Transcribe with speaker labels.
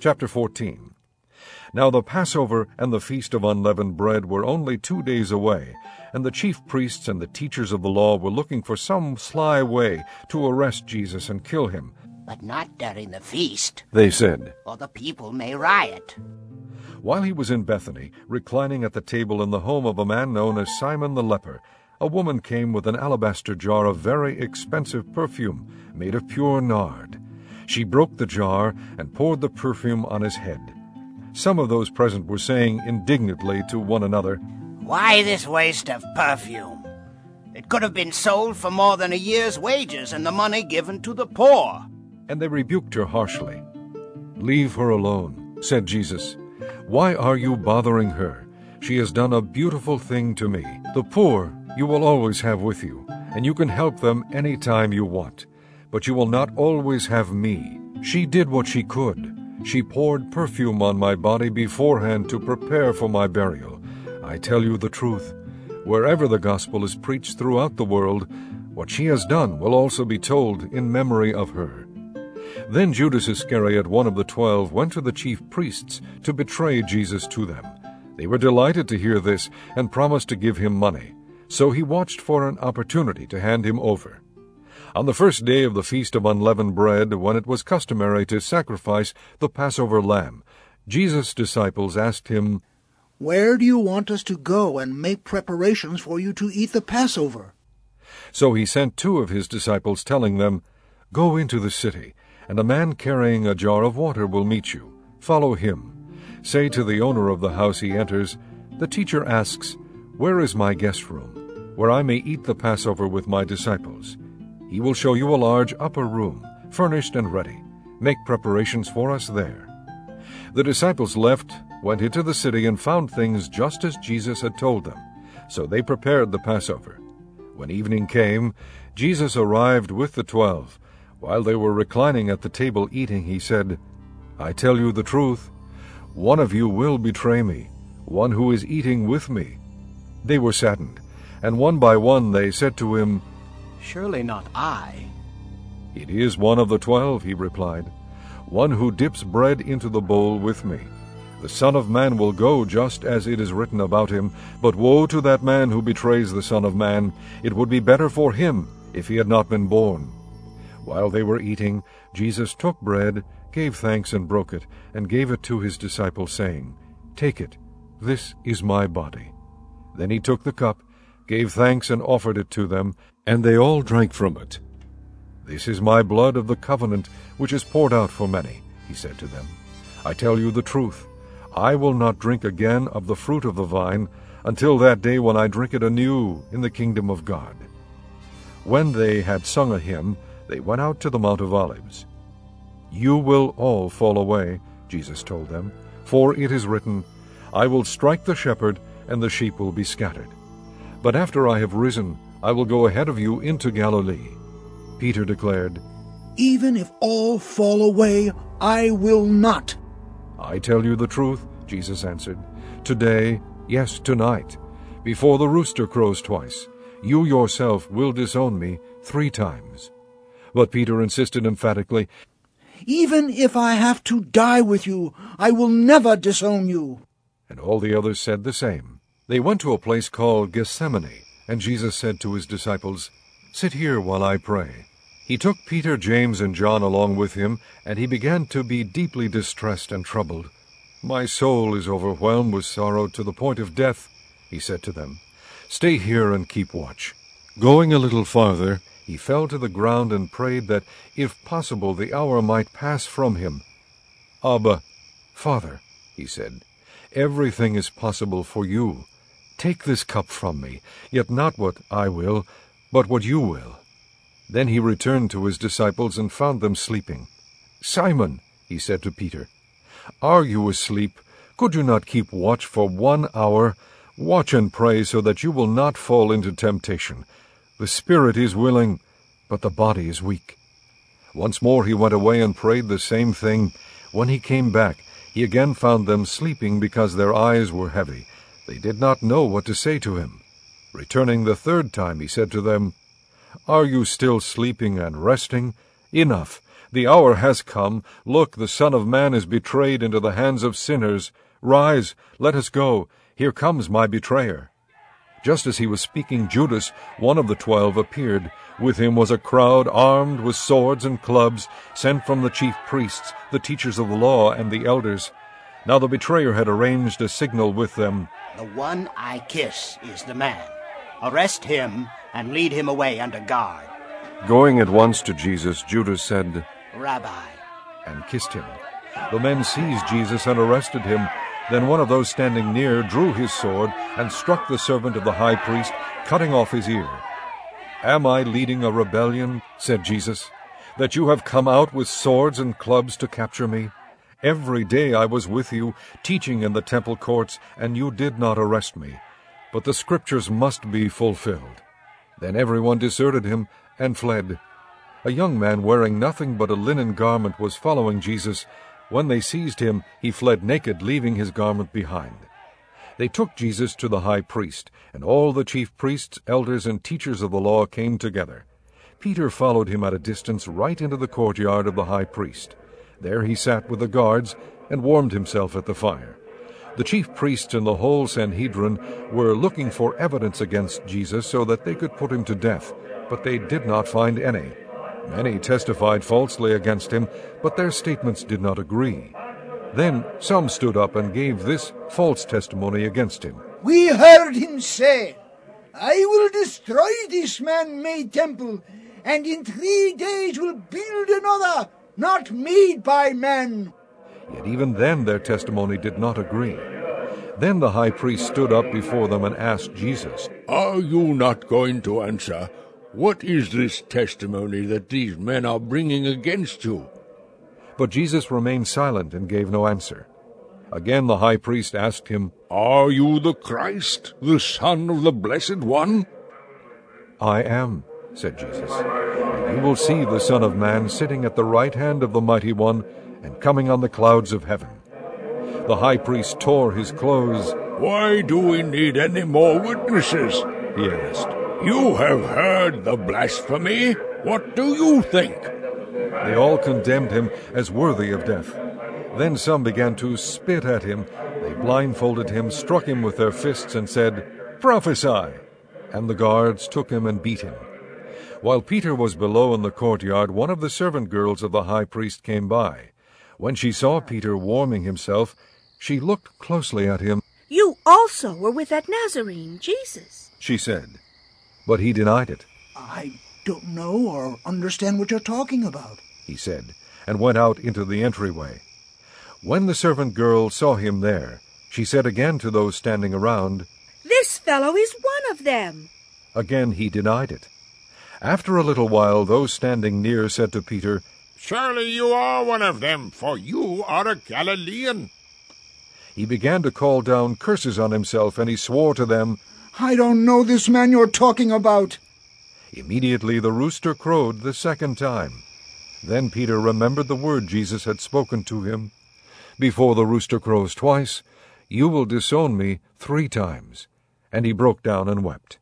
Speaker 1: Chapter 14. Now the Passover and the Feast of Unleavened Bread were only 2 days away, and the chief priests and the teachers of the law were looking for some sly way to arrest Jesus and kill him.
Speaker 2: "But not during the feast,"
Speaker 1: they said,
Speaker 2: "or the people may riot."
Speaker 1: While he was in Bethany, reclining at the table in the home of a man known as Simon the leper, a woman came with an alabaster jar of very expensive perfume made of pure nard. She broke the jar and poured the perfume on his head. Some of those present were saying indignantly to one another,
Speaker 2: "Why this waste of perfume? It could have been sold for more than a year's wages and the money given to the poor."
Speaker 1: And they rebuked her harshly. "Leave her alone," said Jesus. "Why are you bothering her? She has done a beautiful thing to me. The poor you will always have with you, and you can help them any time you want. But you will not always have me. She did what she could. She poured perfume on my body beforehand to prepare for my burial. I tell you the truth. Wherever the gospel is preached throughout the world, what she has done will also be told in memory of her." Then Judas Iscariot, one of the 12, went to the chief priests to betray Jesus to them. They were delighted to hear this and promised to give him money. So he watched for an opportunity to hand him over. On the first day of the Feast of Unleavened Bread, when it was customary to sacrifice the Passover lamb, Jesus' disciples asked him,
Speaker 3: "Where do you want us to go and make preparations for you to eat the Passover?"
Speaker 1: So he sent 2 of his disciples, telling them, "Go into the city, and a man carrying a jar of water will meet you. Follow him. Say to the owner of the house he enters, 'The teacher asks, where is my guest room, where I may eat the Passover with my disciples?' He will show you a large upper room, furnished and ready. Make preparations for us there." The disciples left, went into the city, and found things just as Jesus had told them. So they prepared the Passover. When evening came, Jesus arrived with the 12. While they were reclining at the table eating, he said, "I tell you the truth. One of you will betray me, one who is eating with me." They were saddened, and one by one they said to him,
Speaker 2: "Surely not I."
Speaker 1: "It is one of the 12, he replied, "one who dips bread into the bowl with me. The Son of Man will go just as it is written about him, but woe to that man who betrays the Son of Man. It would be better for him if he had not been born." While they were eating, Jesus took bread, gave thanks, and broke it, and gave it to his disciples, saying, "Take it, this is my body." Then he took the cup, gave thanks, and offered it to them, and they all drank from it. "This is my blood of the covenant, which is poured out for many," he said to them. "I tell you the truth, I will not drink again of the fruit of the vine until that day when I drink it anew in the kingdom of God." When they had sung a hymn, they went out to the Mount of Olives. "You will all fall away," Jesus told them, "for it is written, 'I will strike the shepherd, and the sheep will be scattered.' But after I have risen, I will go ahead of you into Galilee." Peter declared,
Speaker 3: "Even if all fall away, I will not."
Speaker 1: "I tell you the truth," Jesus answered. "Today, yes, tonight, before the rooster crows twice, you yourself will disown me 3 times. But Peter insisted emphatically,
Speaker 3: "Even if I have to die with you, I will never disown you."
Speaker 1: And all the others said the same. They went to a place called Gethsemane, and Jesus said to his disciples, "Sit here while I pray." He took Peter, James, and John along with him, and he began to be deeply distressed and troubled. "My soul is overwhelmed with sorrow to the point of death," he said to them. "Stay here and keep watch." Going a little farther, he fell to the ground and prayed that, if possible, the hour might pass from him. "Abba, Father," he said, "everything is possible for you. Take this cup from me, yet not what I will, but what you will." Then he returned to his disciples and found them sleeping. "Simon," he said to Peter, "are you asleep? Could you not keep watch for 1 hour? Watch and pray so that you will not fall into temptation. The spirit is willing, but the body is weak." Once more he went away and prayed the same thing. When he came back, he again found them sleeping because their eyes were heavy. They did not know what to say to him. Returning the 3rd time, he said to them, "Are you still sleeping and resting? Enough. The hour has come. Look, the Son of Man is betrayed into the hands of sinners. Rise, let us go. Here comes my betrayer." Just as he was speaking, Judas, one of the 12, appeared. With him was a crowd armed with swords and clubs, sent from the chief priests, the teachers of the law, and the elders. Now the betrayer had arranged a signal with them.
Speaker 2: "The one I kiss is the man. Arrest him and lead him away under guard."
Speaker 1: Going at once to Jesus, Judas said,
Speaker 2: "Rabbi,"
Speaker 1: and kissed him. The men seized Jesus and arrested him. Then one of those standing near drew his sword and struck the servant of the high priest, cutting off his ear. "Am I leading a rebellion," said Jesus, "that you have come out with swords and clubs to capture me? Every day I was with you, teaching in the temple courts, and you did not arrest me. But the scriptures must be fulfilled." Then everyone deserted him and fled. A young man wearing nothing but a linen garment was following Jesus. When they seized him, he fled naked, leaving his garment behind. They took Jesus to the high priest, and all the chief priests, elders, and teachers of the law came together. Peter followed him at a distance right into the courtyard of the high priest. There he sat with the guards and warmed himself at the fire. The chief priests and the whole Sanhedrin were looking for evidence against Jesus so that they could put him to death, but they did not find any. Many testified falsely against him, but their statements did not agree. Then some stood up and gave this false testimony against him.
Speaker 3: "We heard him say, 'I will destroy this man-made temple, and in 3 days will build another, not made by man.'"
Speaker 1: Yet even then their testimony did not agree. Then the high priest stood up before them and asked Jesus,
Speaker 4: "Are you not going to answer? What is this testimony that these men are bringing against you?"
Speaker 1: But Jesus remained silent and gave no answer. Again the high priest asked him,
Speaker 4: "Are you the Christ, the Son of the Blessed One?"
Speaker 1: "I am," said Jesus, "and you will see the Son of Man sitting at the right hand of the Mighty One and coming on the clouds of heaven." The high priest tore his clothes.
Speaker 4: "Why do we need any more witnesses?"
Speaker 1: he asked.
Speaker 4: "You have heard the blasphemy. What do you think?"
Speaker 1: They all condemned him as worthy of death. Then some began to spit at him. They blindfolded him, struck him with their fists, and said, "Prophesy!" And the guards took him and beat him. While Peter was below in the courtyard, one of the servant girls of the high priest came by. When she saw Peter warming himself, she looked closely at him.
Speaker 5: "You also were with that Nazarene, Jesus,"
Speaker 1: she said. But he denied it.
Speaker 3: "I don't know or understand what you're talking about,"
Speaker 1: he said, and went out into the entryway. When the servant girl saw him there, she said again to those standing around,
Speaker 5: "This fellow is one of them."
Speaker 1: Again he denied it. After a little while, those standing near said to Peter,
Speaker 4: "Surely you are one of them, for you are a Galilean."
Speaker 1: He began to call down curses on himself, and he swore to them,
Speaker 3: "I don't know this man you're talking about."
Speaker 1: Immediately the rooster crowed the second time. Then Peter remembered the word Jesus had spoken to him. "Before the rooster crows twice, you will disown me 3 times." And he broke down and wept.